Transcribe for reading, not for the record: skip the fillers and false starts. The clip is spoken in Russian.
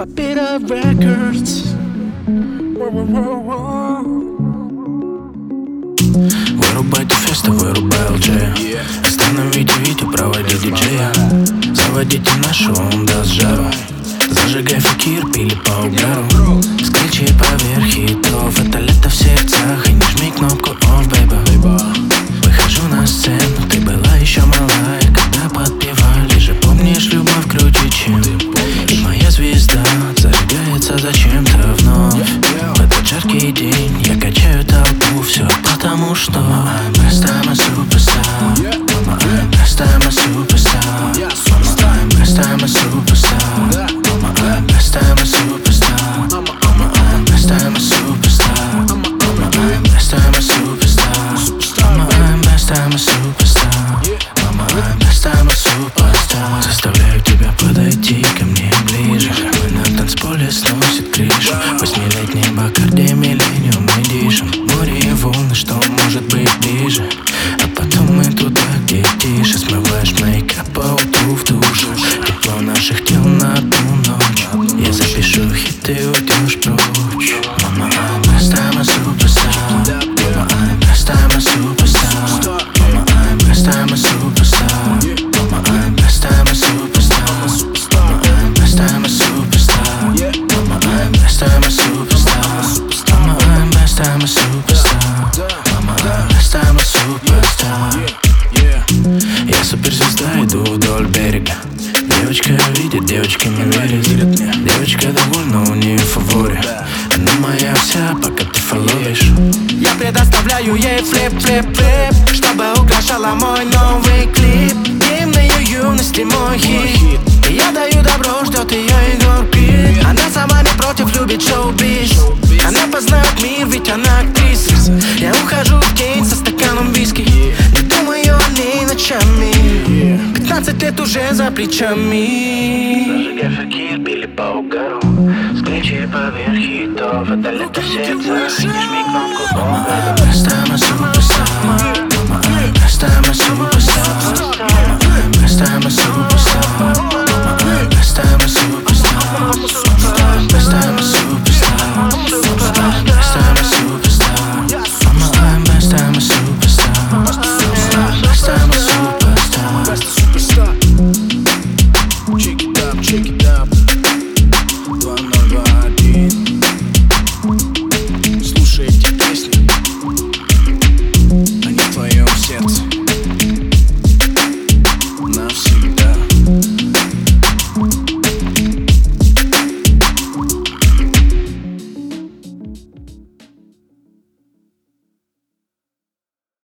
Papira Records. Вырубайте феста, вырубай ЛД. Остановите Витю, проводи диджея. Заводите нашего, он даст жару. Зажигай факир, пили по угару. Скричи поверх хитов, это лето в сердцах. И не жми кнопку off, baby. Выхожу на сцену, ты была еще малая, когда подпевали же. Помнишь, любовь круче, чем и моя звезда зажигается зачем-то вновь. В этот жаркий день я качаю толпу. Все потому что I'm best, I'm a superstar. Mama, I'm best, I'm a superstar. Mama, I'm best, I'm a superstar. Mama, I'm best, I'm a superstar. Mama, I'm best, I'm a superstar. Mama, I'm best, I'm a superstar. Mama, I'm best, I'm a superstar. Mama, I'm best, I'm a superstar. Заставляю тебя подойти ко мне ближе. Мы на танцполе сносит крышу. Восьмилетний Бакарди, миллениум мы дышим. Море и волны, что может быть ближе. А потом мы туда, где тише. Смываешь мейкап по утру в душу. Тепло наших тел на одну ночь. Я запишу хит, ты уйдешь прочь. Mama, I'm best, I'm a superstar. Mama, I'm best, I'm a superstar. Mama, I'm best, I'm a superstar. Mama, I'm best, I'm a superstar. Mama, I'm best, I'm a superstar. Mama, I'm best, I'm a superstar. Mama, I'm best, I'm a superstar. Mama, I'm best, I'm a superstar. Я суперзвезда, иду вдоль берега. Девочка видит, девочка не верит. Девочка довольна, у нее фаворе. Она моя вся, пока ты фоловишь. Я предоставляю ей флип, чтобы украшала мой новый клип. Гимн ее юности мой хит. И я даю добро, ждет ее Егор Крид. Она сама не против, любит шоу-биз. Она познает мир, ведь она актриса. Я ухожу в тень со стаканом виски. Не думаю о ней ночами. 15 лет уже за плечами. Зажигай факир, пили по угару. Скричи поверх хитов, это лето в сердцах. И не жми кнопку off. I'm best, I'm a superstar. Mama, I'm best, I'm a superstar. Mama, I'm best, I'm a superstar. Mama, I'm best, I'm a superstar. Mama, I'm best, I'm a superstar. Mama, I'm best, I'm a superstar. Mama, I'm best, I'm a superstar. Mama, I'm best, I'm a superstar. Check it up, check it up. 2021. Слушай эти песни, они в твоем сердце навсегда.